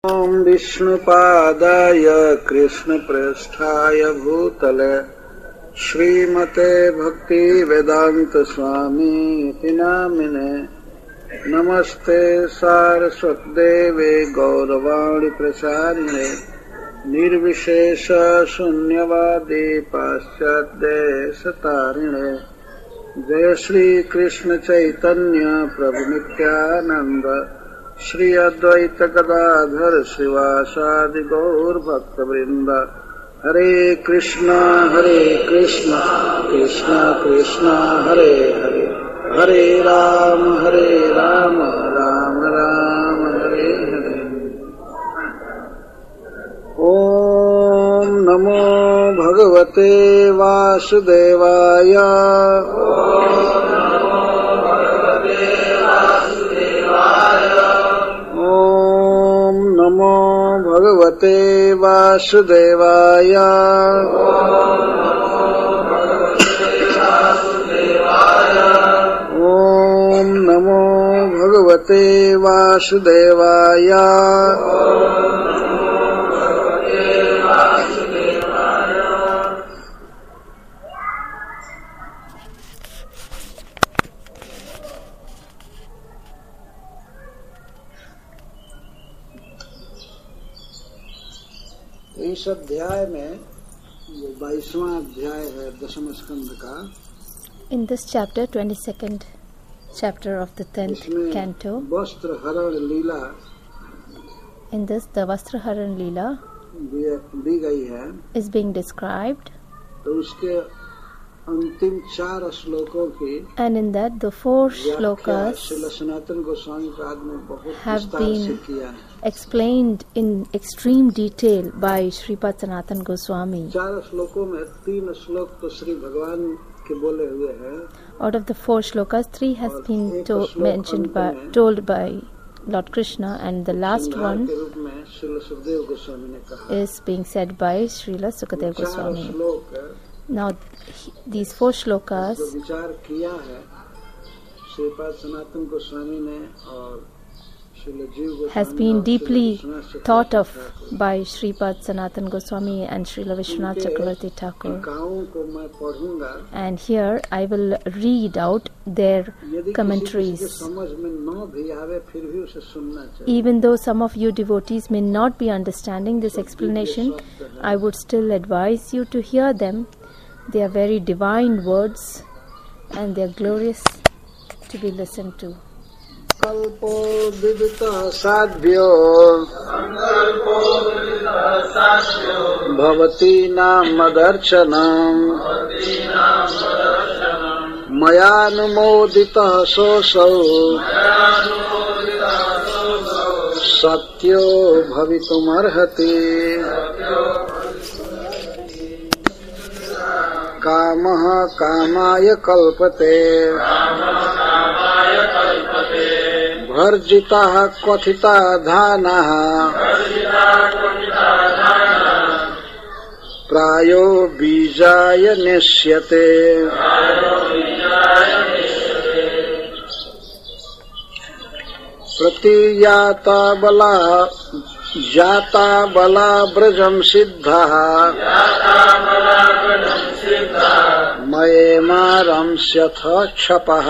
ओम विष्णुपादाय कृष्णप्रेष्ठाय भूतले श्रीमते भक्ति वेदांत स्वामी नामिने नमस्ते सारस्वतदेवे गौरवाणी प्रचारिणे निर्विशेष शून्यवादी पाश्चात्यदेशतारिणे जय श्री कृष्ण चैतन्य प्रभु नित्यानंद श्री अद्वैत गदाधर शिवासादि गौर भक्त वृंद हरे कृष्णा कृष्ण कृष्ण हरे हरे हरे राम राम राम हरे हरे। ओम नमो भगवते वासुदेवाय नमो भगवते वासुदेवाय। ओम नमो भगवते वासुदेवाय। इस अध्याय में ये 22वां अध्याय है दशम स्कंद का। In this chapter, 22nd chapter of the 10th canto, वस्त्र हरण लीला, in this the Vastra Haran Leela दी गई है, is being described, तो उसके अंतिम 4 श्लोकों की and in that the 4 shlokas Srila Sanatan Goswami पाद ने बहुत have विस्तार से been किया है। explained in extreme detail by Sripad Sanatan Goswami. 4 श्लोकों में 3 श्लोक तो श्री भगवान के बोले हुए हैं। Out of the 4 shlokas, 3 has been told by Lord Krishna, and the last one के रूप में श्रील सुखदेव गोस्वामी ने कहा। is being said by Srila Sukadeva 4 Goswami. श्लोक Now, these 4 shlokas जो विचार किया है श्रीपाद सनातन गोस्वामी ने और श्रील जीव गोस्वामी has been और deeply Srila Vishwanath thought of Chakraborty by Sripad Sanatan Goswami and Srila Vishwanath Chakravarti Thakur. टीकाओं को मैं पढ़ूंगा। And here I will read out their यदि commentaries. किसी के समझ में न भी आवे फिर भी उसे सुनना चाहिए। Even though some of you devotees may not be understanding this explanation, I would still advise you to hear them. They are very divine words and they are glorious to be listened to. कल्पो विदितः साध्यो भवती नाम मदर्शनम् मयानुमोदितः सोऽसौ सत्यो भवितुमर्हति। कामः कामाय कल्पते भर्जिताः क्वथिता धानाः प्रायो बीजाय नेष्यते। प्रतियाता बला ब्रजं सिद्धः मये मारंस्यथ क्षपः।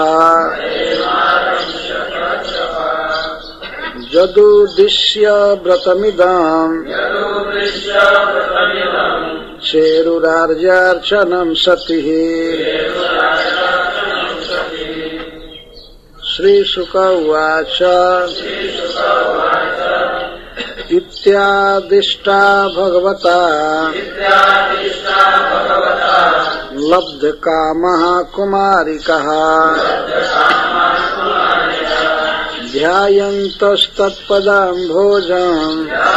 जदुदिश्य व्रतमिदम् चेरुरार्यार्चनं सतिः। श्रीशुक उवाच इत्यादिष्टा भगवता लब्धकामः कुमारिकः ध्यायन्तस्तत्पदाम्भोजम्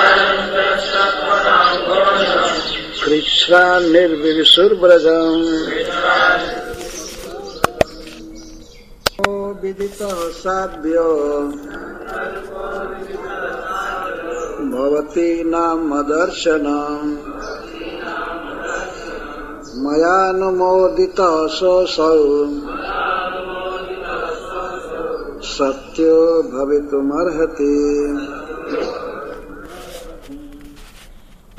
कृच्छ्रान्निर्विशुर्व्रजम्। विदितः साध्यो भवती नाम मदर्शनम् मयानुमोदितः सोऽसौ सत्यो भवितुमर्हति।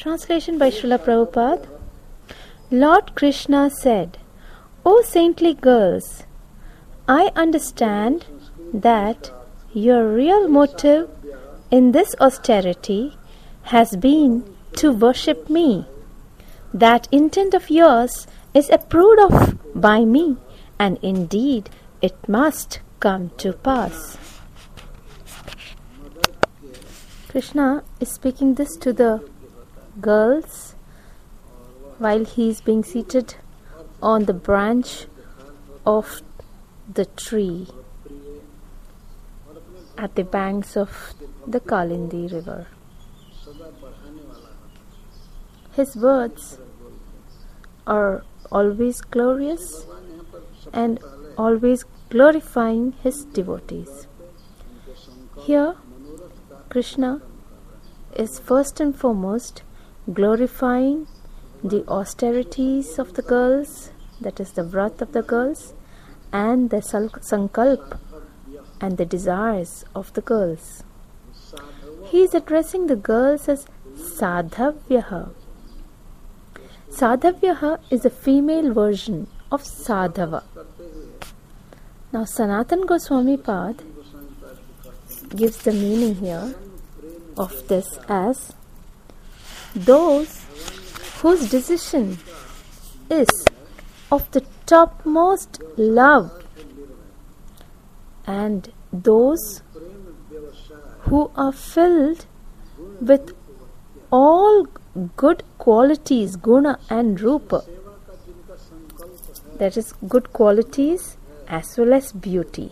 Translation by Srila Prabhupada. Lord Krishna said, O saintly girls, I understand that your real motive in this austerity has been to worship me. That intent of yours is approved of by me, and indeed it must come to pass. Krishna is speaking this to the girls while he is being seated on the branch of the tree at the banks of the Kalindi river. His words are always glorious and always glorifying his devotees. Here, Krishna is first and foremost glorifying the austerities of the girls, that is the vrat of the girls, and the sankalp and the desires of the girls. He is addressing the girls as Sadhavyaha. Sadhavyaha is a female version of Sadhava. Now Sanatana Goswami Pad gives the meaning here of this as those whose decision is of the topmost love, and those who are filled with all good qualities, guna and rupa, that is good qualities as well as beauty.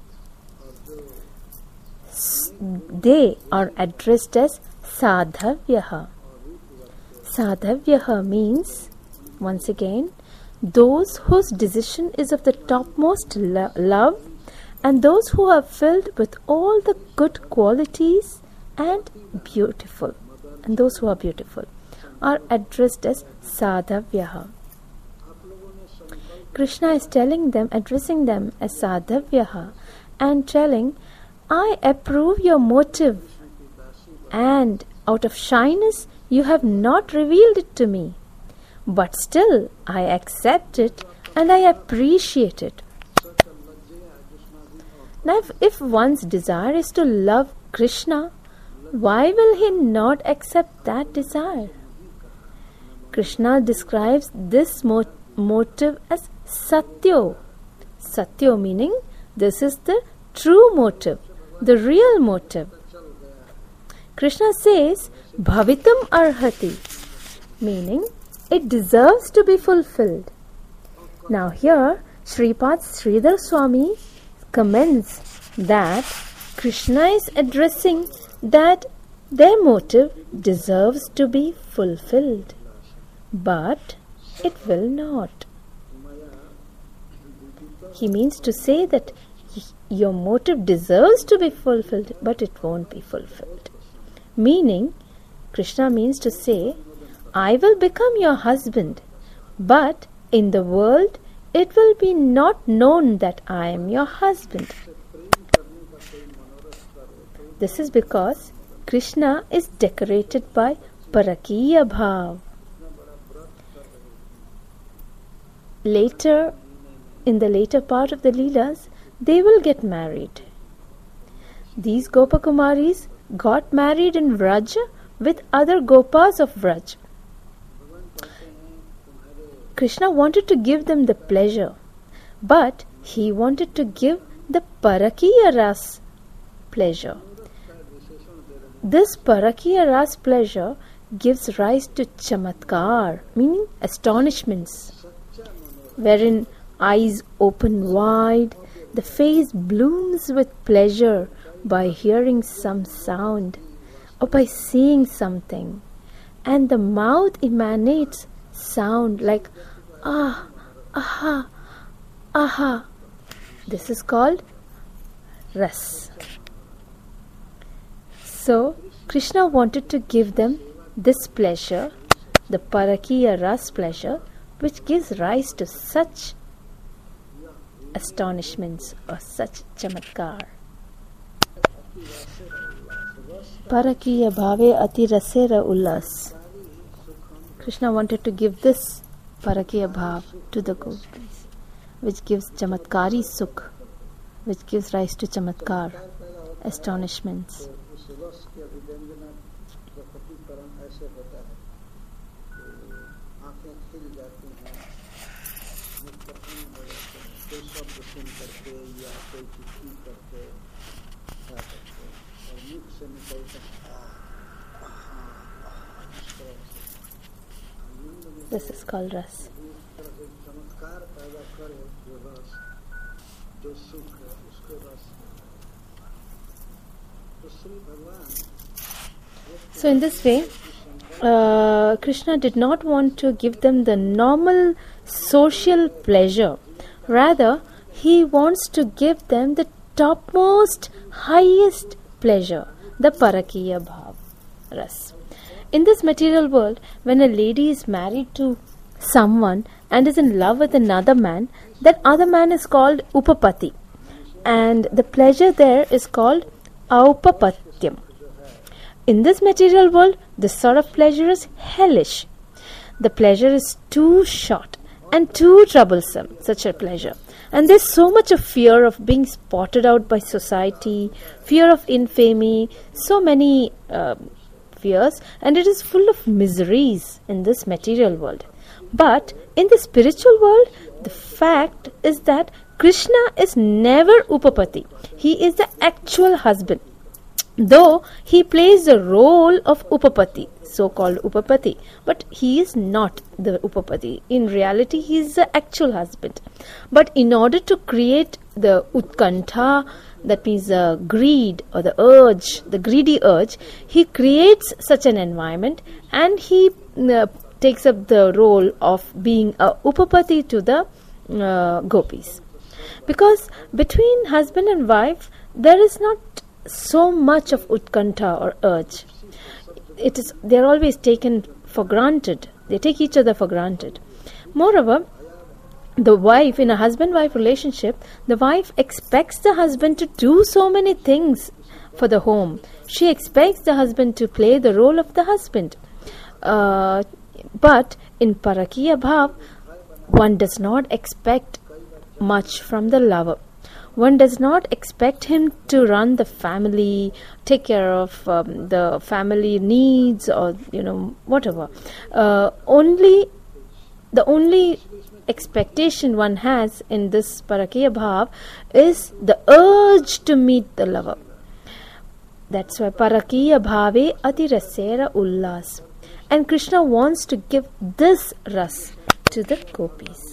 They are addressed as Sadhavyaha. Sadhavyaha means, once again, those whose decision is of the topmost love, and those who are filled with all the good qualities and beautiful, and those who are beautiful are addressed as Sadhavyaha. Krishna is telling them, addressing them as Sadhavyaha, and telling, I approve your motive, and out of shyness you have not revealed it to me, but still I accept it and I appreciate it. Now if one's desire is to love Krishna, why will he not accept that desire? Krishna describes this motive as Satyo. Satyo meaning this is the true motive, the real motive. Krishna says Bhavitam Arhati, meaning it deserves to be fulfilled. Now here Sripad Sridhar Swami comments that Krishna is addressing that their motive deserves to be fulfilled, but it will not. He means to say that your motive deserves to be fulfilled, but it won't be fulfilled. Meaning, Krishna means to say, I will become your husband, but in the world it will be not known that I am your husband. This is because Krishna is decorated by Parakiya Bhav. Later, in the later part of the Leelas, they will get married. These Gopakumaris got married in Vraj with other Gopas of Vraj. Krishna wanted to give them the pleasure, but he wanted to give the Parakiya Ras pleasure. This Parakiya Ras pleasure gives rise to Chamatkar, meaning astonishments, wherein eyes open wide, the face blooms with pleasure by hearing some sound or by seeing something, and the mouth emanates sound like ah, aha, aha. This is called ras. So Krishna wanted to give them this pleasure, the Parakiya Ras pleasure, which gives rise to such astonishments or such chamatkar. Parakiya bhave ati rasera ullas. Krishna wanted to give this Parakiya Bhav to the gopis, which gives Chamatkari Sukh, which gives rise to Chamatkar, astonishments. उस रस के अभिव्यंजना प्रकटीकरण ऐसे होता है कि आंखें खिल जाती हैं, मुख प्रसन्न हो जाते हैं, कोई शब्द सुन करके या कोई चिट्ठी करके क्या करके, और मुख से निकलता इस तरह से This is called ras. इस तरह से चमत्कार पैदा करे जो रस, जो सुख है उसको रस। तो श्री भगवान So in this way, Krishna did not want to give them the normal social pleasure. Rather, he wants to give them the topmost, highest pleasure, the Parakiya Bhav Ras. In this material world, when a lady is married to someone and is in love with another man, that other man is called Upapati. And the pleasure there is called Aupapatyam. In this material world, this sort of pleasure is hellish. The pleasure is too short and too troublesome, such a pleasure. And there's so much of fear of being spotted out by society, fear of infamy, so many fears, and it is full of miseries in this material world. But in the spiritual world, the fact is that Krishna is never Upapati. He is the actual husband. Though he plays the role of Upapati, so-called Upapati, but he is not the Upapati. In reality, he is the actual husband. But in order to create the Utkantha, that means the greed or the urge, the greedy urge, he creates such an environment and he takes up the role of being a Upapati to the gopis. Because between husband and wife, there is not so much of utkantha or urge. They are always taken for granted. They take each other for granted. Moreover, the wife, in a husband-wife relationship, the wife expects the husband to do so many things for the home. She expects the husband to play the role of the husband. But in Parakiya Bhav, one does not expect much from the lover. One does not expect him to run the family, take care of the family needs or, whatever. The only expectation one has in this Parakiya Bhav is the urge to meet the lover. That's why Parakiya Bhave Ati Rasera Ullas. And Krishna wants to give this ras to the gopis.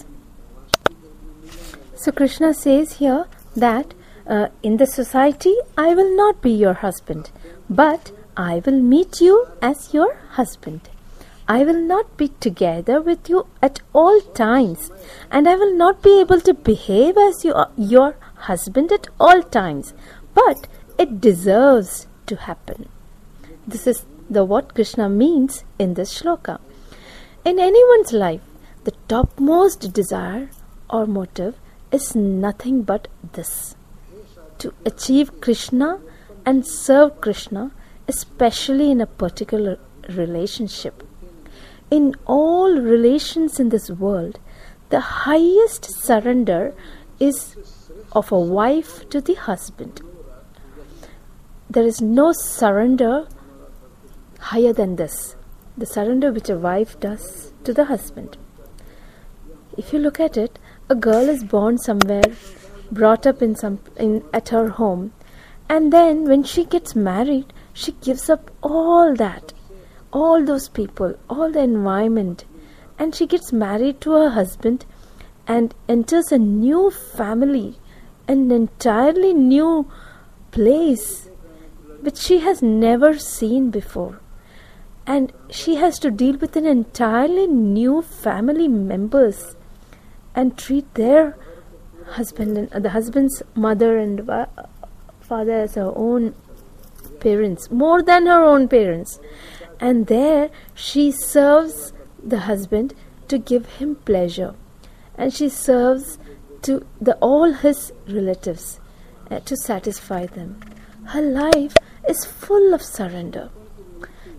So Krishna says here that in the society I will not be your husband, but I will meet you as your husband. I will not be together with you at all times, and I will not be able to behave as your husband at all times, but it deserves to happen. This is what Krishna means in this shloka. In anyone's life, the topmost desire or motive is nothing but this: to achieve Krishna and serve Krishna, especially in a particular relationship. In all relations in this world, the highest surrender is of a wife to the husband. There is no surrender higher than this, the surrender which a wife does to the husband. If you look at it, a girl is born somewhere, brought up at her home, and then when she gets married, she gives up all that, all those people, all the environment, and she gets married to her husband and enters a new family, an entirely new place which she has never seen before. And she has to deal with an entirely new family members and treat their husband and the husband's mother and father as her own parents, more than her own parents. And there she serves the husband to give him pleasure, and she serves to all his relatives to satisfy them. Her life is full of surrender.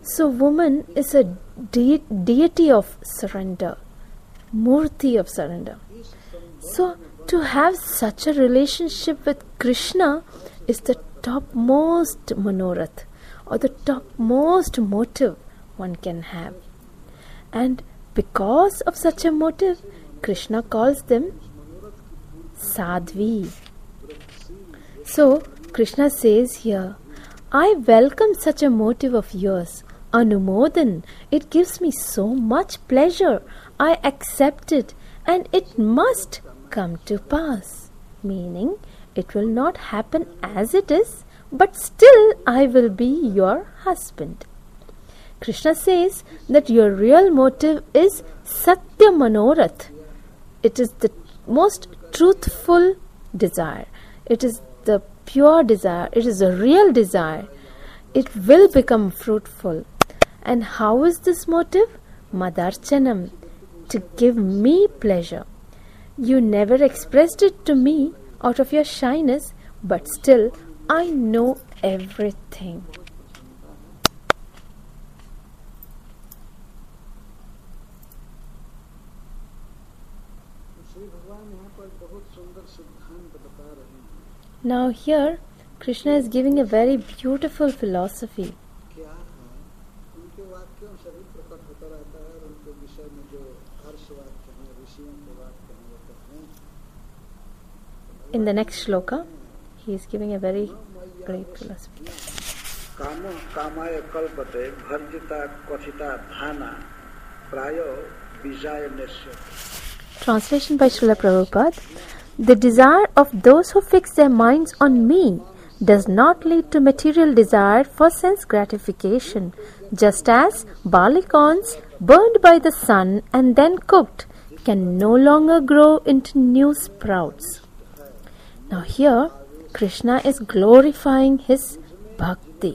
So woman is a deity of surrender, Murti of surrender. So to have such a relationship with Krishna is the topmost manorath, or the topmost motive one can have. And because of such a motive, Krishna calls them Sadhvi. So Krishna says here, I welcome such a motive of yours, Anumodan. It gives me so much pleasure. I accept it, and it must come to pass. Meaning, it will not happen as it is, but still I will be your husband. Krishna says that your real motive is Satya Manorath. It is the most truthful desire. It is the pure desire. It is a real desire. It will become fruitful. And how is this motive? Madarchanam, to give me pleasure. You never expressed it to me out of your shyness, but still I know everything. Now here, Krishna is giving a very beautiful philosophy. In the next shloka, he is giving a very great philosophy. Translation by Srila Prabhupada. The desire of those who fix their minds on me does not lead to material desire for sense gratification, just as barley corns burned by the sun and then cooked can no longer grow into new sprouts. Now here, Krishna is glorifying his bhakti.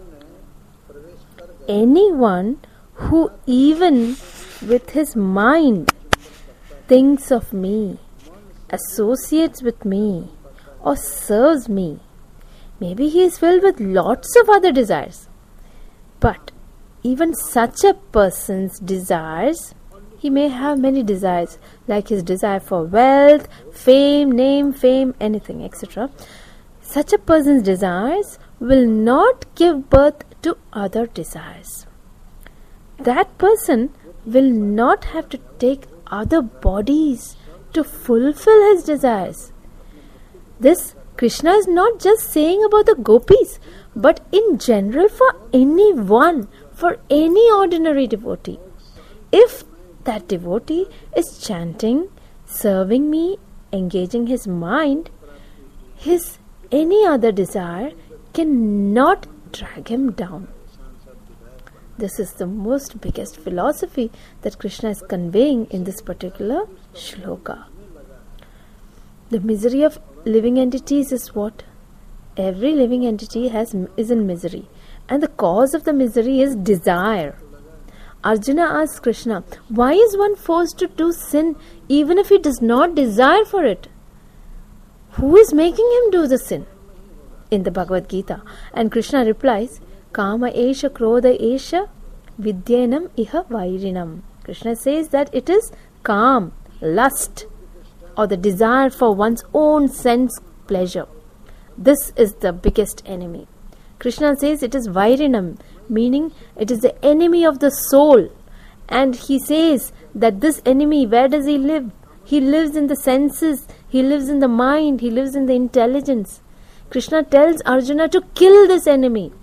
Anyone who even with his mind thinks of me, associates with me, or serves me, maybe he is filled with lots of other desires. But even such a person's desires, he may have many desires, like his desire for wealth, fame, name, fame, anything, etc. Such a person's desires will not give birth to other desires. That person will not have to take other bodies to fulfill his desires. This Krishna is not just saying about the gopis, but in general for anyone, for any ordinary devotee. If that devotee is chanting, serving me, engaging his mind, his any other desire cannot drag him down. This is the most biggest philosophy that Krishna is conveying in this particular shloka. The misery of living entities is what? Every living entity is in misery, and the cause of the misery is desire. Arjuna asks Krishna, why is one forced to do sin even if he does not desire for it? Who is making him do the sin? In the Bhagavad Gita. And Krishna replies, Kama esha krodha esha vidyanam iha vairinam. Krishna says that it is kam, lust, or the desire for one's own sense pleasure. This is the biggest enemy. Krishna says it is vairinam, meaning it is the enemy of the soul. And he says that this enemy, where does he live? He lives in the senses, he lives in the mind, he lives in the intelligence. Krishna tells Arjuna to kill this enemy.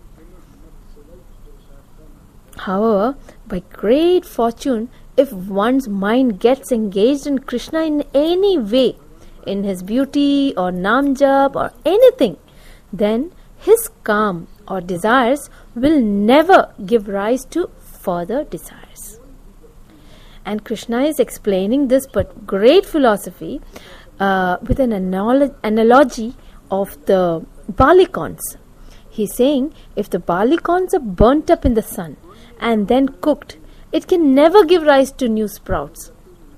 However, by great fortune, if one's mind gets engaged in Krishna in any way, in his beauty or nam jap or anything, then his calm or desires will never give rise to further desires. And Krishna is explaining this but great philosophy with an analogy of the barley corns. He's saying if the barley corns are burnt up in the sun and then cooked, it can never give rise to new sprouts.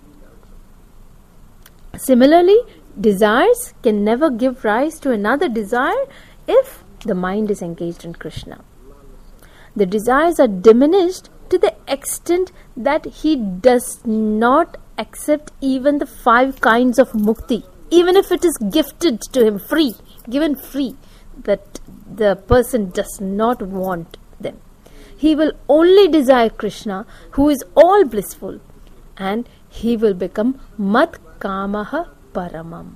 Similarly, desires can never give rise to another desire if the mind is engaged in Krishna. The desires are diminished to the extent that he does not accept even the 5 kinds of mukti, even if it is gifted to him free, given free, that the person does not want them. He will only desire Krishna, who is all blissful, and he will become Mat Kamaha Paramam.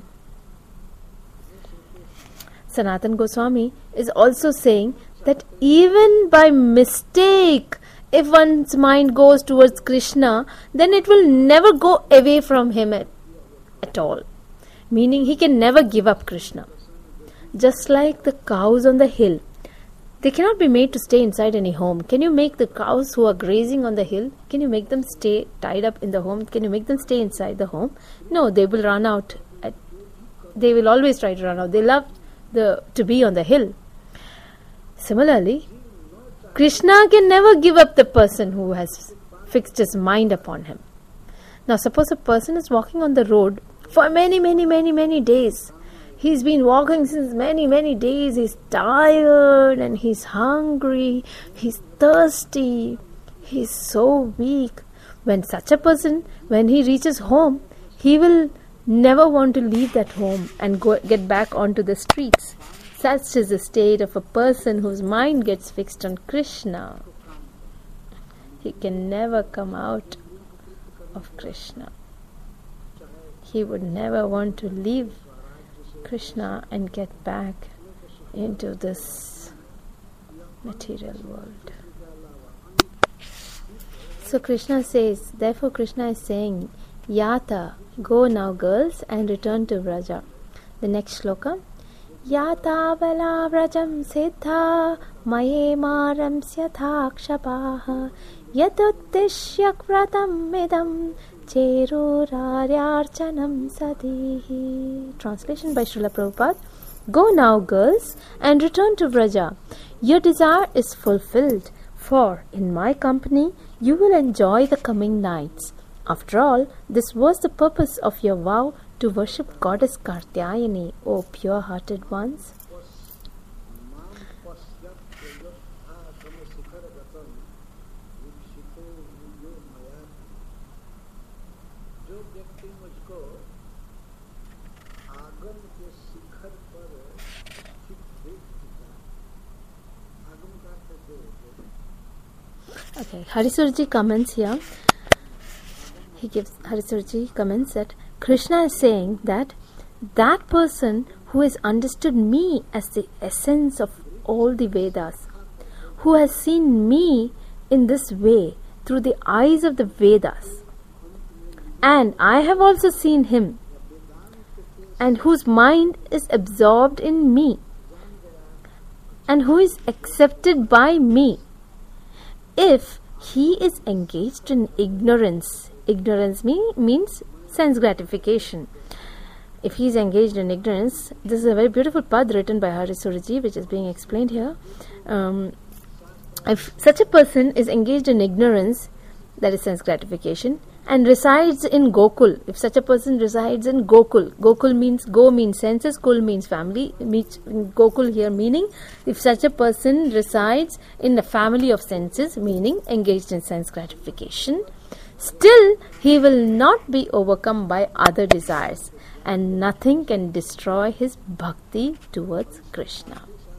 Sanatana Goswami is also saying that even by mistake, if one's mind goes towards Krishna, then it will never go away from him at all. Meaning he can never give up Krishna. Just like the cows on the hill, they cannot be made to stay inside any home. Can you make the cows who are grazing on the hill, can you make them stay tied up in the home? Can you make them stay inside the home? No, they will run out. They will always try to run out. They love to be on the hill. Similarly, Krishna can never give up the person who has fixed his mind upon him. Now, suppose a person is walking on the road for many days. He's been walking since many days. He's tired and he's hungry. He's thirsty. He's so weak. When such a person, when he reaches home, he will never want to leave that home and get back onto the streets. Such is the state of a person whose mind gets fixed on Krishna. He can never come out of Krishna. He would never want to leave Krishna and get back into this material world. So Krishna says, therefore Krishna is saying, Yata, go now girls and return to Vraja. The next shloka, Yata vala vrajam siddha maye maram syathakshapaha yatuttishyak vratam midam cheruraryarchanam sadihi. Translation by Srila Prabhupada. Go now, girls, and return to Vraja. Your desire is fulfilled, for in my company you will enjoy the coming nights. After all, this was the purpose of your vow to worship Goddess Kartyayani, O pure-hearted ones. Okay, Harisurji comments here. Harisurji comments that Krishna is saying that person who has understood me as the essence of all the Vedas, who has seen me in this way through the eyes of the Vedas, and I have also seen him, and whose mind is absorbed in me, and who is accepted by me, if he is engaged in ignorance means sense gratification. If he is engaged in ignorance, this is a very beautiful pad written by Harisurji, which is being explained here. If such a person is engaged in ignorance, that is sense gratification, and resides in Gokul, if such a person resides in Gokul means go means senses, Kul means family, Gokul here meaning if such a person resides in the family of senses, meaning engaged in sense gratification, still he will not be overcome by other desires, and nothing can destroy his bhakti towards Krishna.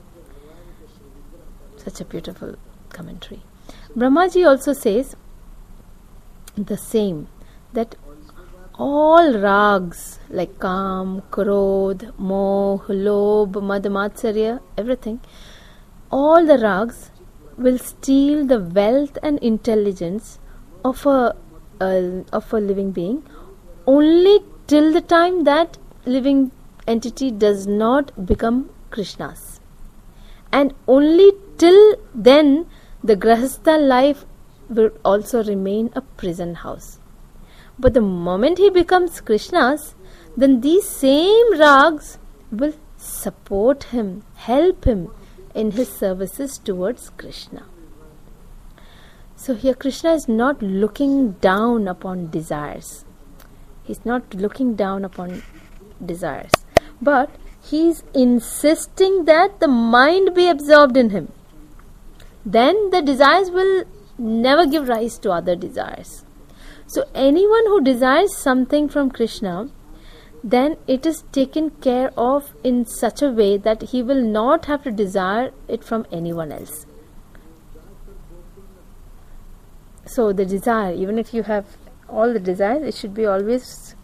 Such a beautiful commentary. Brahmaji also says the same, that all rags like Kam, Krodh, Moh, Lobh, Mad, Matsarya, everything, all the rags will steal the wealth and intelligence of a living being only till the time that living entity does not become Krishna's, and only till then the Grahastha life will also remain a prison house. But the moment he becomes Krishna's, then these same rags will support him, help him in his services towards Krishna. So here Krishna is not looking down upon desires. He's not looking down upon desires, but he is insisting that the mind be absorbed in him. then the desires will never give rise to other desires. So anyone who desires something from Krishna, then it is taken care of in such a way that he will not have to desire it from anyone else. So the desire, even if you have all the desires, it should be always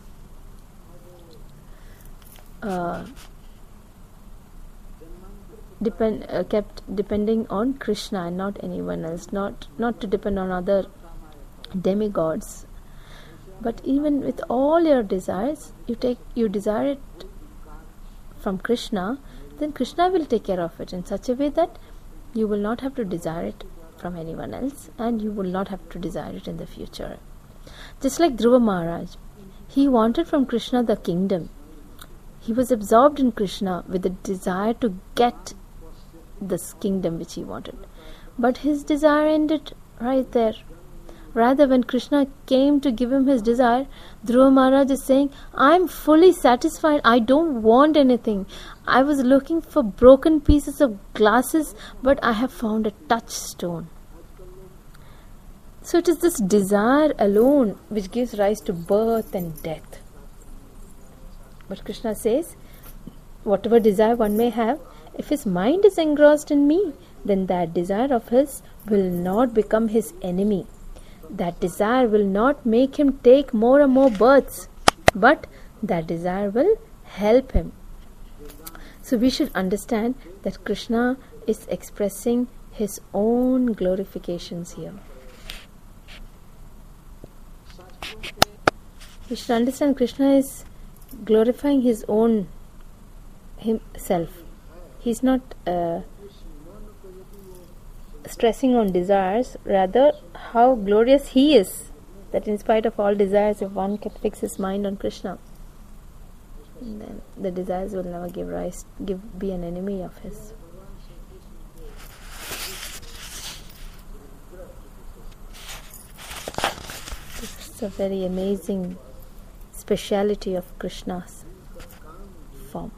kept depending on Krishna and not anyone else, not to depend on other demigods. But even with all your desires, you desire it from Krishna, then Krishna will take care of it in such a way that you will not have to desire it from anyone else, and you will not have to desire it in the future. Just like Dhruva Maharaj, he wanted from Krishna the kingdom. He was absorbed in Krishna with the desire to get this kingdom which he wanted. But his desire ended right there. Rather, when Krishna came to give him his desire, Dhruva Maharaj is saying, I am fully satisfied, I don't want anything. I was looking for broken pieces of glasses, but I have found a touchstone. So it is this desire alone which gives rise to birth and death. But Krishna says, whatever desire one may have, if his mind is engrossed in me, then that desire of his will not become his enemy. That desire will not make him take more and more births, but that desire will help him. So we should understand that Krishna is expressing his own glorifications here. We should understand Krishna is glorifying his own himself. He's not stressing on desires, rather how glorious he is, that in spite of all desires, if one can fix his mind on Krishna, then the desires will never be an enemy of his. This is a very amazing speciality of Krishna's form.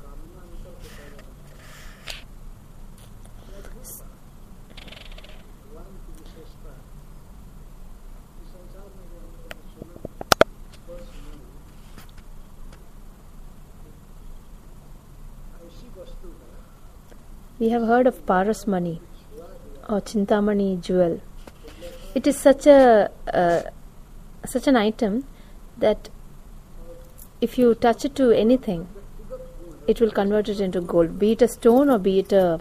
We have heard of Parasmani or Chintamani jewel. It is such an item that if you touch it to anything, it will convert it into gold, be it a stone or be it a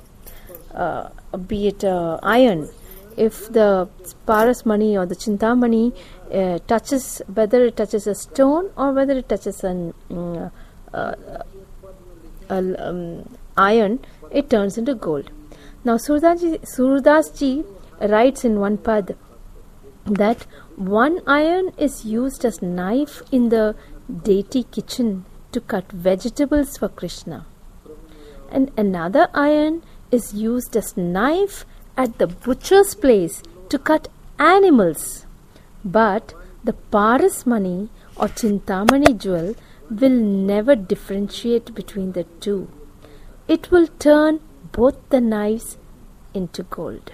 iron. If the Parasmani or the Chintamani touches, whether it touches a stone or whether it touches an iron, it turns into gold. Now Surdas ji writes in one pad that one iron is used as knife in the deity kitchen to cut vegetables for Krishna, and another iron is used as knife at the butcher's place to cut animals. But the Parasmani or Chintamani jewel will never differentiate between the two. It will turn both the knives into gold.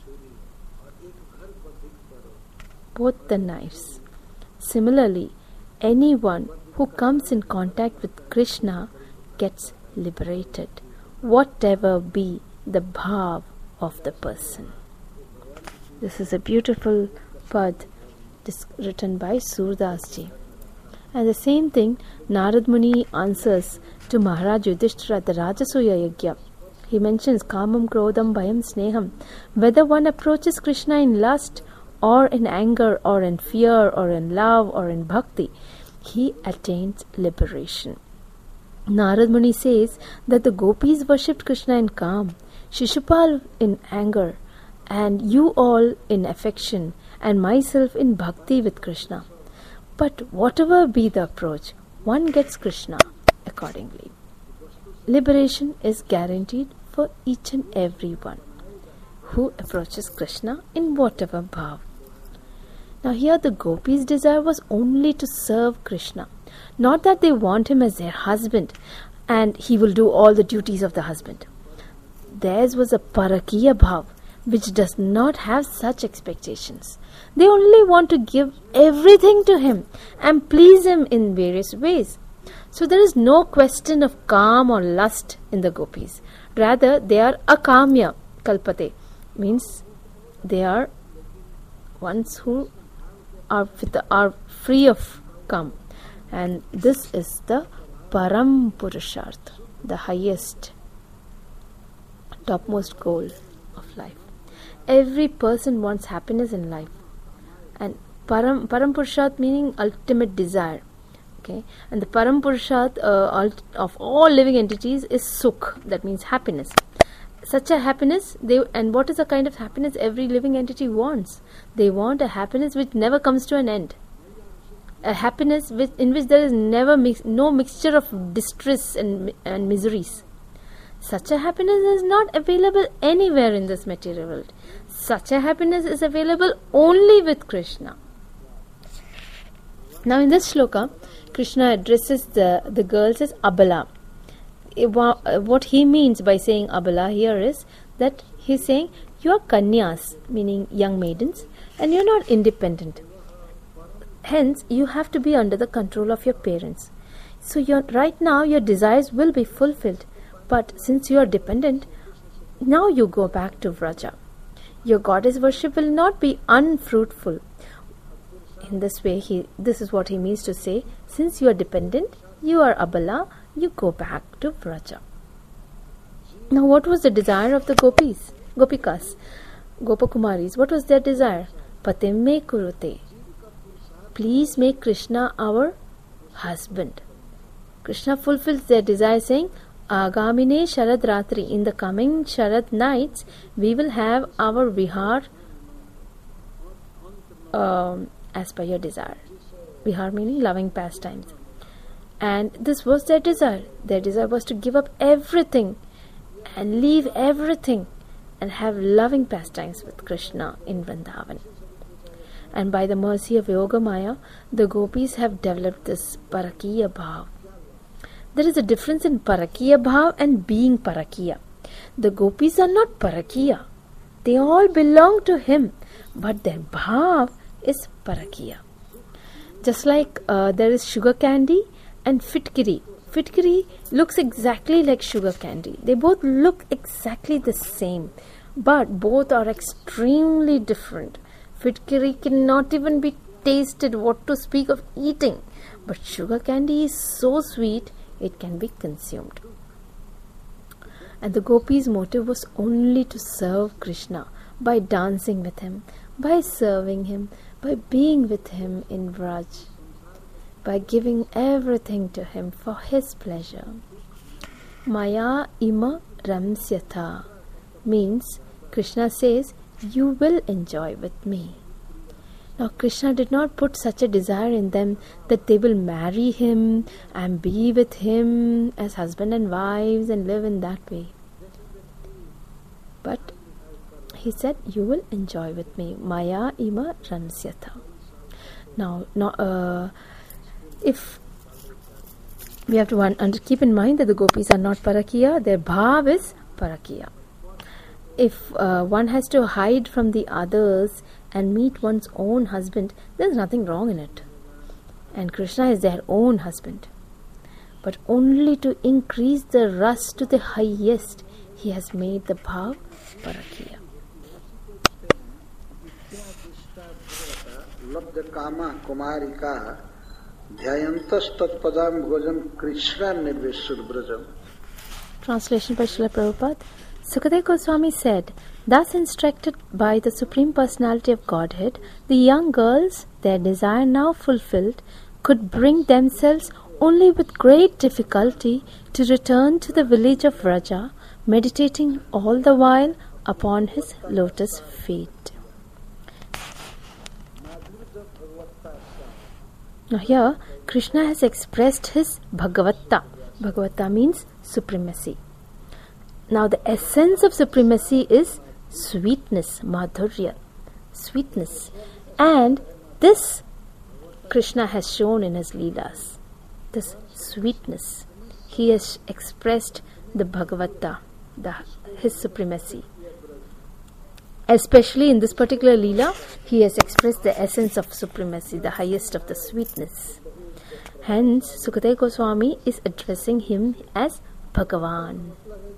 Both the knives. Similarly, anyone who comes in contact with Krishna gets liberated, whatever be the bhav of the person. This is a beautiful pad written by Surdas ji. And the same thing Narad Muni answers to Maharaj Yudhishthira at the Rajasuya Yajna. He mentions Kamam, Krodham, Bhayam, Sneham. Whether one approaches Krishna in lust or in anger or in fear or in love or in bhakti, he attains liberation. Narad Muni says that the gopis worshipped Krishna in Kam, Shishupal in anger, and you all in affection, and myself in bhakti with Krishna. But whatever be the approach, one gets Krishna accordingly. Liberation is guaranteed for each and every one who approaches Krishna in whatever bhav. Now here the gopis' desire was only to serve Krishna, not that they want him as their husband and he will do all the duties of the husband. Theirs was a parakiya bhav, which does not have such expectations. They only want to give everything to him and please him in various ways. So there is no question of calm or lust in the gopis. Rather, they are akamya kalpate, means they are ones who are free of calm. And this is the Param Purushartha, the highest, topmost goal of life. Every person wants happiness in life. And Param Purushartha meaning ultimate desire. Okay, and the Param Purushartha of all living entities is Sukh, that means happiness. Such a happiness, and what is the kind of happiness every living entity wants? They want a happiness which never comes to an end. A happiness in which there is no mixture of distress and miseries. Such a happiness is not available anywhere in this material world. Such a happiness is available only with Krishna. Now in this shloka, Krishna addresses the girls as Abala. What he means by saying Abala here is that he is saying you are Kanyas, meaning young maidens, and you are not independent. Hence, you have to be under the control of your parents. So right now your desires will be fulfilled, but since you are dependent, now you go back to Vraja. Your goddess worship will not be unfruitful. In this way, this is what he means to say, since you are dependent, you are Abala, you go back to Vraja. Now what was the desire of the Gopikas, Gopakumaris? What was their desire? Patim me kurute. Please make Krishna our husband. Krishna fulfills their desire saying, Agamine Sharad Ratri, in the coming Sharad nights, we will have our vihar as per your desire. Vihar meaning loving pastimes. And this was their desire. Their desire was to give up everything and leave everything and have loving pastimes with Krishna in Vrindavan. And by the mercy of Yogamaya, the gopis have developed this Parakiya Bhav. There is a difference in Parakiya Bhav and being Parakiya. The gopis are not Parakiya. They all belong to him, but their Bhav is Parakiya. Just like there is sugar candy and fitkiri. Fitkiri looks exactly like sugar candy. They both look exactly the same, but both are extremely different. Fitkiri cannot even be tasted, what to speak of eating. But sugar candy is so sweet, it can be consumed. And the gopis' motive was only to serve Krishna by dancing with him, by serving him, by being with him in Vraj, by giving everything to him for his pleasure. Maya ima ramsyatha means Krishna says, you will enjoy with me. Now Krishna did not put such a desire in them that they will marry him and be with him as husband and wives and live in that way. But he said, you will enjoy with me. Maya ima ramsyatha. Now, if we have to keep in mind that the gopis are not Parakiya, their bhav is Parakiya. If one has to hide from the others and meet one's own husband, there is nothing wrong in it. And Krishna is their own husband. But only to increase the ras to the highest, he has made the bhav Parakiya. लब्ध कामा कुमारी का ध्यायंतस तत्पदाम भोजन Krishna निर्वेशुर ब्रजम. Translation by Srila Prabhupada. Sukadeva Goswami said, thus instructed by the Supreme Personality of Godhead, the young girls, their desire now fulfilled, could bring themselves only with great difficulty to return to the village of Vraja, meditating all the while upon his lotus feet. Now here, Krishna has expressed his Bhagavatta. Bhagavatta means supremacy. Now the essence of supremacy is sweetness, madhurya, sweetness. And this Krishna has shown in his Leelas, this sweetness. He has expressed the Bhagavatta, his supremacy. Especially in this particular Leela, he has expressed the essence of supremacy, the highest of the sweetness. Hence, Sukadeva Goswami is addressing him as Bhagavan.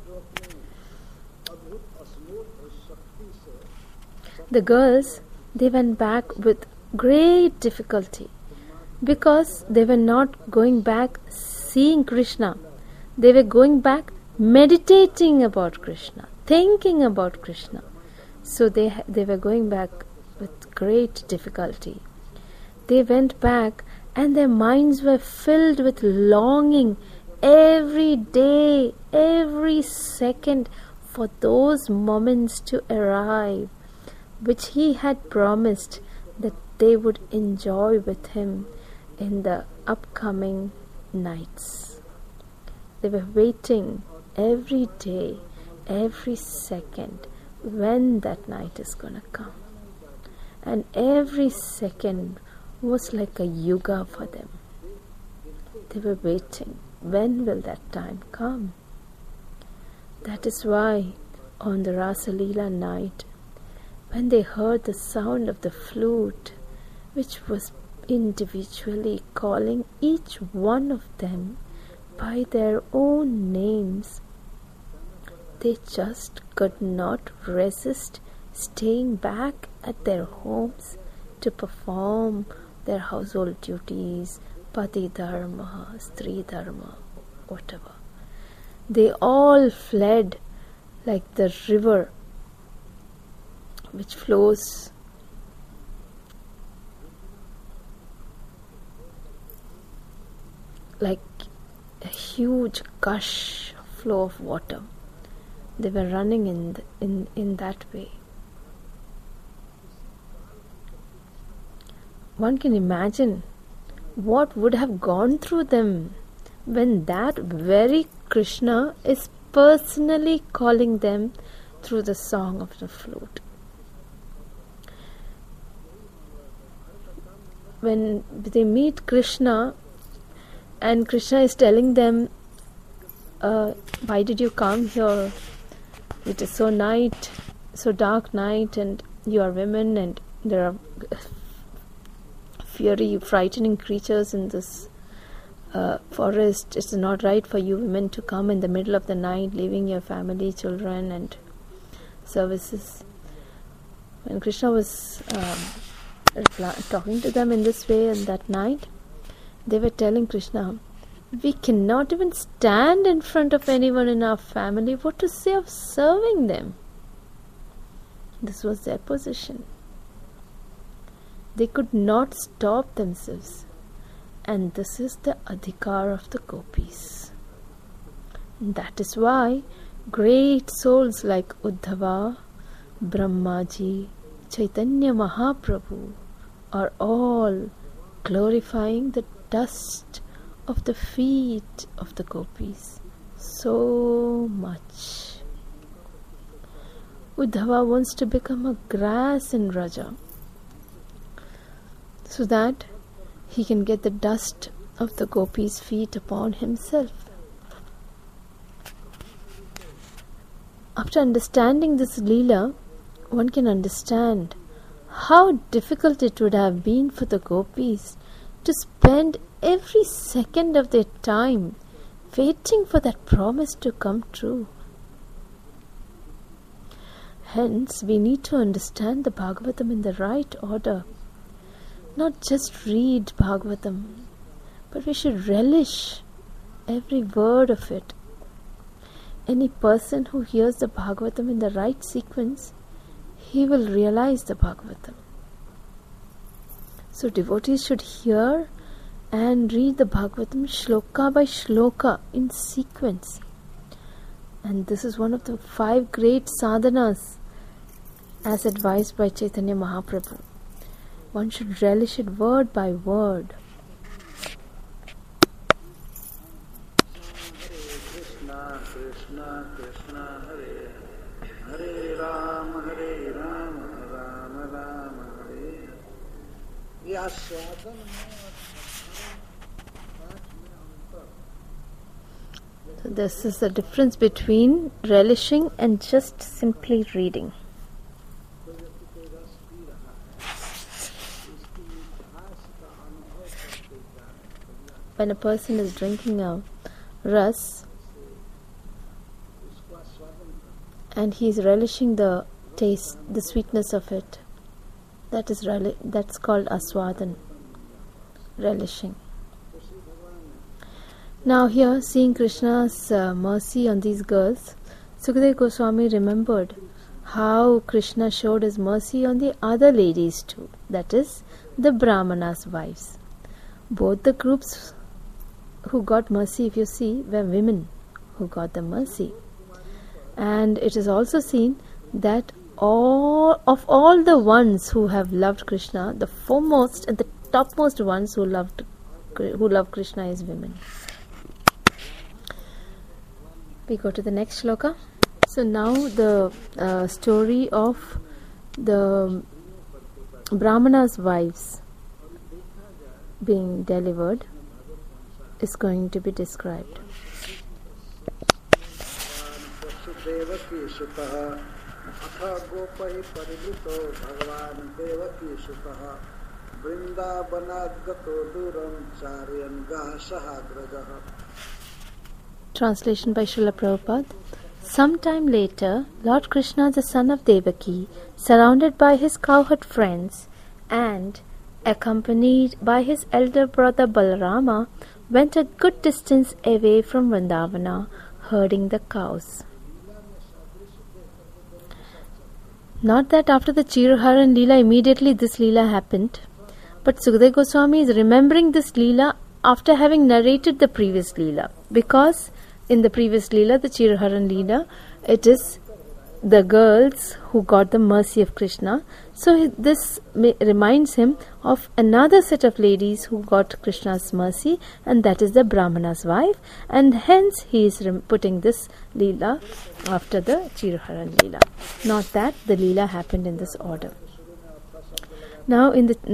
The girls, they went back with great difficulty because they were not going back seeing Krishna. They were going back meditating about Krishna, thinking about Krishna. So they were going back with great difficulty. They went back and their minds were filled with longing every day, every second for those moments to arrive, which he had promised that they would enjoy with him in the upcoming nights. They were waiting every day, every second, when that night is gonna come. And every second was like a yuga for them. They were waiting, when will that time come? That is why on the Rasa Leela night, when they heard the sound of the flute, which was individually calling each one of them by their own names, they just could not resist staying back at their homes to perform their household duties, pati dharma, stri dharma, whatever. They all fled like the river which flows like a huge gush flow of water. They were running in that way. One can imagine what would have gone through them when that very Krishna is personally calling them through the song of the flute. When they meet Krishna and Krishna is telling them, why did you come here? It is so dark night, and you are women, and there are fiery, frightening creatures in this forest. It's not right for you women to come in the middle of the night, leaving your family, children, and services. When Krishna was talking to them in this way on that night, they were telling Krishna, we cannot even stand in front of anyone in our family. What to say of serving them? This was their position. They could not stop themselves. And this is the adhikar of the gopis. And that is why great souls like Uddhava, Brahmaji, Chaitanya Mahaprabhu are all glorifying the dust of the feet of the gopis so much. Uddhava wants to become a grass in Raja so that he can get the dust of the gopis' feet upon himself. After understanding this Leela, one can understand how difficult it would have been for the gopis to spend every second of their time waiting for that promise to come true. Hence, we need to understand the Bhagavatam in the right order. Not just read Bhagavatam, but we should relish every word of it. Any person who hears the Bhagavatam in the right sequence, he will realize the Bhagavatam. So devotees should hear and read the Bhagavatam shloka by shloka in sequence. And this is one of the 5 great sadhanas as advised by Chaitanya Mahaprabhu. One should relish it word by word. Krishna, Krishna, Krishna, Hare Hare Rama, Rama Rama, Hare. यह साधन So this is the difference between relishing and just simply reading. when a person is drinking a ras and he is relishing the taste, the sweetness of it, that's called aswadan, relishing. Now here, seeing Krishna's mercy on these girls, Sukadeva Goswami remembered how Krishna showed his mercy on the other ladies too, that is, the Brahmanas' wives. Both the groups who got mercy, if you see, were women who got the mercy. And it is also seen that all the ones who have loved Krishna, the foremost and the topmost ones who love Krishna is women. We go to the next shloka. So now the story of the Brahmana's wives being delivered is going to be described. Translation by Srila Prabhupada. Sometime later, Lord Krishna, the son of Devaki, surrounded by his cowherd friends and accompanied by his elder brother Balarama, went a good distance away from Vrindavana, herding the cows. Not that after the Chirharan Leela immediately this Leela happened, but Sukadeva Goswami is remembering this Leela after having narrated the previous Leela, because in the previous Leela, the Chirharan Leela, it is the girls who got the mercy of Krishna. So this reminds him of another set of ladies who got Krishna's mercy, and that is the Brahmana's wife, and hence he is putting this Leela after the Chirharan Leela. Not that the Leela happened in this order. Now in this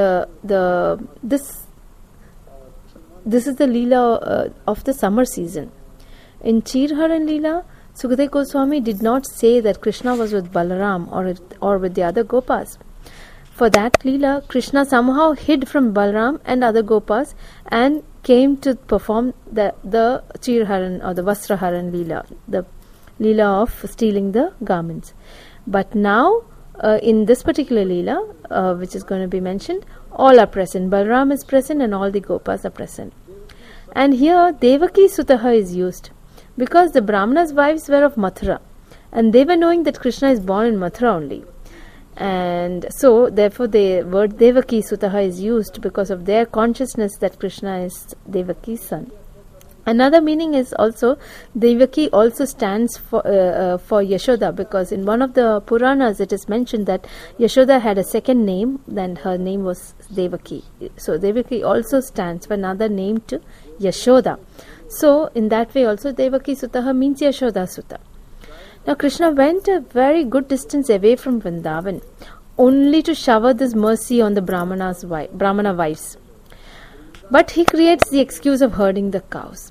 is the Leela of the summer season. In Chirharan Leela, Sukadeva Goswami did not say that Krishna was with Balaram or with the other Gopas. For that Leela, Krishna somehow hid from Balaram and other Gopas and came to perform the Chirharan or the Vasraharan Leela, the Leela of stealing the garments. But now, in this particular Leela, which is going to be mentioned, all are present. Balaram is present and all the Gopas are present. And here, Devaki Sutaha is used, because the Brahmana's wives were of Mathura, and they were knowing that Krishna is born in Mathura only. And so, therefore, the word Devaki Sutaha is used because of their consciousness that Krishna is Devaki's son. Another meaning is also, Devaki also stands for Yashoda, because in one of the Puranas it is mentioned that Yashoda had a second name, then her name was Devaki. So, Devaki also stands for another name to Yashoda. So, in that way also, Devaki Sutaha means Yashoda Sutta. Now, Krishna went a very good distance away from Vrindavan, only to shower this mercy on the Brahmana wives. But he creates the excuse of herding the cows.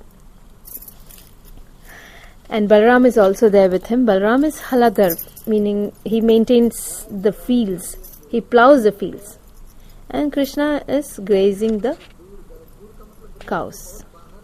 And Balaram is also there with him. Balaram is Haladar, meaning he maintains the fields, he plows the fields. And Krishna is grazing the cows.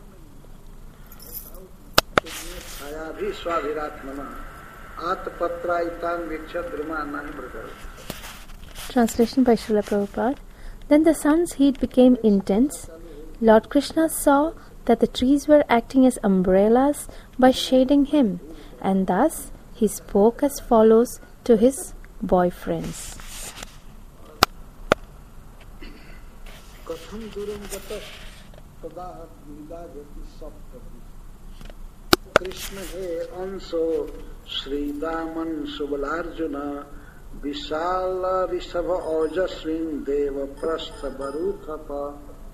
Translation by Srila Prabhupada. Then the sun's heat became intense. Lord Krishna saw that the trees were acting as umbrellas by shading him, and thus he spoke as follows to his boyfriends. Krishna he anso Sri Daman Subalarjuna Visala Rishabha Ojaswin Deva Prastha Baruthapa.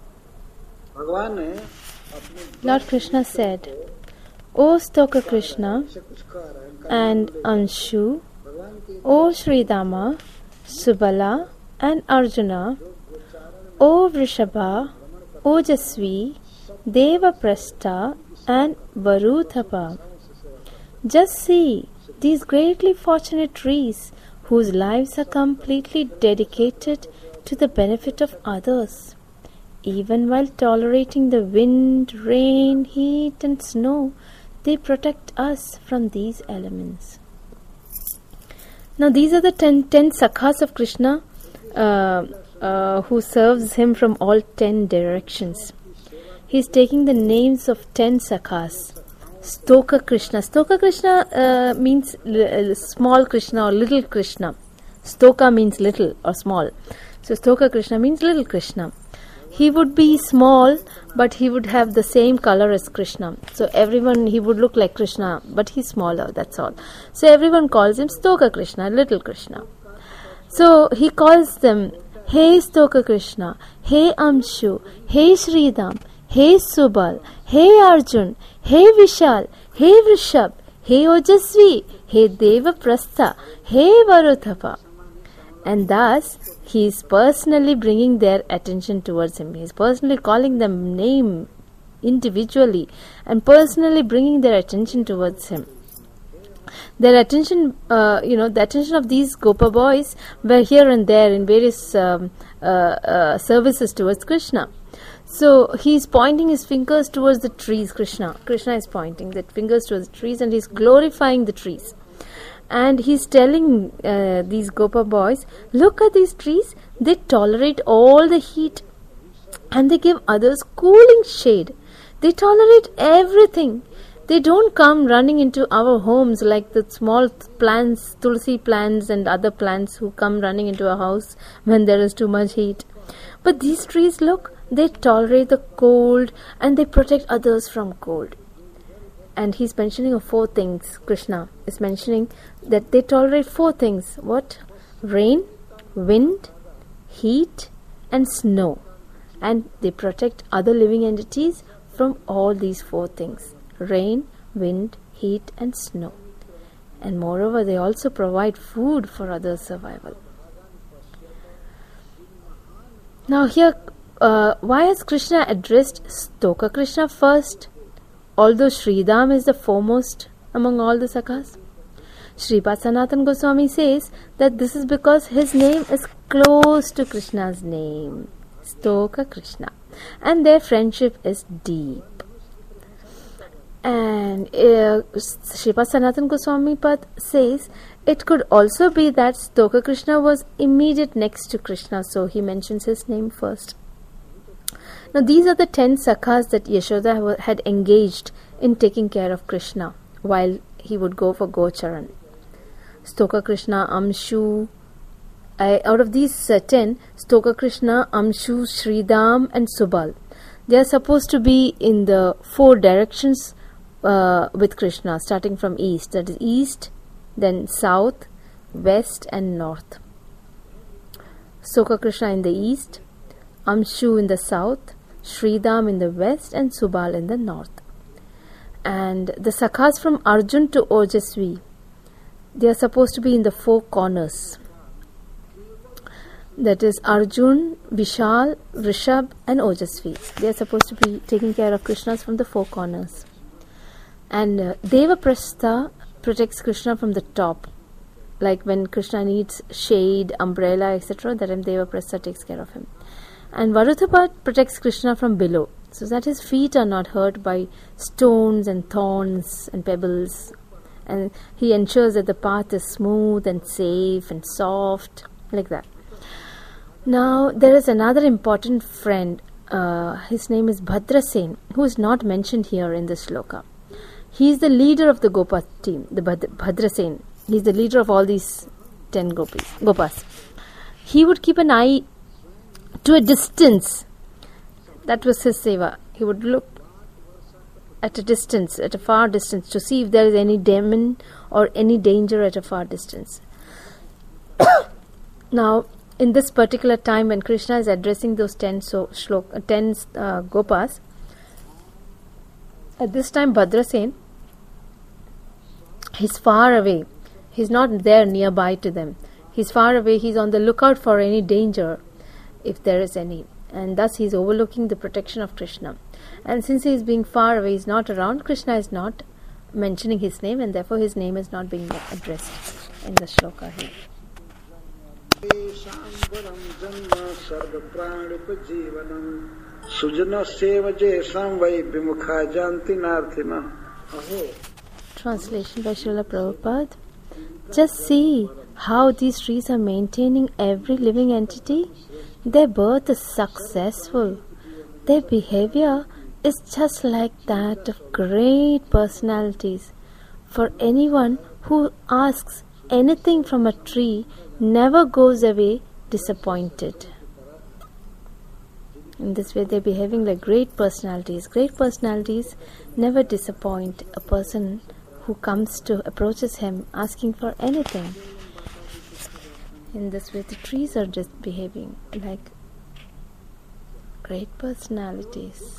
Lord Krishna said, O Stoka Krishna and Anshu, O Sri Dama, Subala and Arjuna, O Vrishabha, Ojasvi, Deva Prastha and Varuthapa. Just see these greatly fortunate trees whose lives are completely dedicated to the benefit of others. even while tolerating the wind, rain, heat and snow, they protect us from these elements. Now these are the 10 sakhas of Krishna who serves him from all 10 directions. He is taking the names of 10 sakhas. Stoka Krishna. Stoka Krishna means small Krishna or little Krishna. Stoka means little or small. So Stoka Krishna means little Krishna. He would be small, but he would have the same color as Krishna. So everyone, he would look like Krishna, but he's smaller, that's all. So everyone calls him Stoka Krishna, little Krishna. So he calls them, Hey Stoka Krishna, Hey Amshu, Hey Sridham, Hey Subal, Hey Arjun, Hey Vishal, Hey Vrishab, Hey Ojasvi, Hey Deva Prastha, Hey Varuthapa. And thus, he is personally bringing their attention towards him. He is personally calling them name individually and personally bringing their attention towards him. Their attention, the attention of these Gopa boys were here and there in various services towards Krishna. So he is pointing his fingers towards the trees. Krishna is pointing the fingers towards the trees and he is glorifying the trees. And he's telling these Gopa boys, look at these trees, they tolerate all the heat and they give others cooling shade. They tolerate everything. They don't come running into our homes like the small plants, tulsi plants and other plants who come running into a house when there is too much heat. But these trees, look, they tolerate the cold and they protect others from cold. And he's mentioning of 4 things. Krishna is mentioning that they tolerate 4 things. What? Rain, wind, heat and snow. And they protect other living entities from all these 4 things. Rain, wind, heat and snow. And moreover, they also provide food for other survival. Now here, why has Krishna addressed Stoka Krishna first, although Sridham is the foremost among all the sakhas? Sripad Sanatan Goswami says that this is because his name is close to Krishna's name, Stoka Krishna, and their friendship is deep. And Sripad Sanatan Goswami Pad says it could also be that Stoka Krishna was immediate next to Krishna, so he mentions his name first. Now these are the 10 sakhas that Yashoda had engaged in taking care of Krishna while he would go for Gocharan. Stoka Krishna, Amshu. Out of these 10, Stoka Krishna, Amshu, Sridham and Subal, they are supposed to be in the 4 directions with Krishna, starting from east. That is east, then south, west and north. Stoka Krishna in the east, Amshu in the south, Sridham in the west and Subal in the north. And the sakhas from Arjun to Ojasvi, they are supposed to be in the 4 corners. That is Arjun, Vishal, Vrishab and Ojasvi. They are supposed to be taking care of Krishnas from the 4 corners. And Deva Prastha protects Krishna from the top. Like when Krishna needs shade, umbrella, etc., that Deva Prastha takes care of him. And Varuthapa protects Krishna from below, so that his feet are not hurt by stones and thorns and pebbles. And he ensures that the path is smooth and safe and soft, like that. Now, there is another important friend. His name is Bhadrasen, who is not mentioned here in this sloka. He is the leader of the Gopa team, the Bhadrasen. He is the leader of all these 10 Gopas. He would keep an eye to a distance. That was his seva. He would look at a distance, at a far distance, to see if there is any demon or any danger at a far distance. Now, in this particular time when Krishna is addressing those 10 Gopas, at this time Bhadrasen, he's far away. He's not there nearby to them. He's far away. He's on the lookout for any danger, if there is any. And thus he's overlooking the protection of Krishna. And since he is being far away, he's not around, Krishna is not mentioning his name, and therefore his name is not being addressed in the shloka here. सुजनस्येव जेषां why विमुखा जानति नार्थिनः. Translation by Srila Prabhupada. Just see how these trees are maintaining every living entity. Their birth is successful. Their behavior is just like that of great personalities. For anyone who asks anything from a tree never goes away disappointed. In this way, they're behaving like great personalities. Great personalities never disappoint a person who approaches him asking for anything. In this way, the trees are just behaving like great personalities.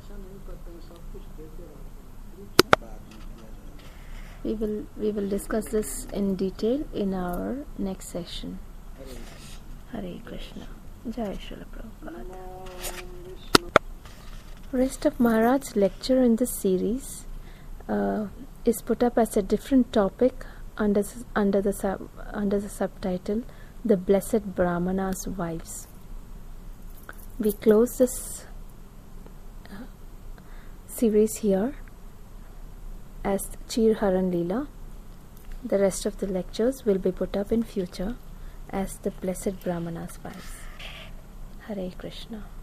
We will discuss this in detail in our next session. Hare Krishna. Jai Srila Prabhupada. Rest of Maharaj's lecture in this series is put up as a different topic under the subtitle The Blessed Brahmana's Wives. We close this series here as Chirharan Leela. The rest of the lectures will be put up in future as the Blessed Brahmana's Wives. Hare Krishna.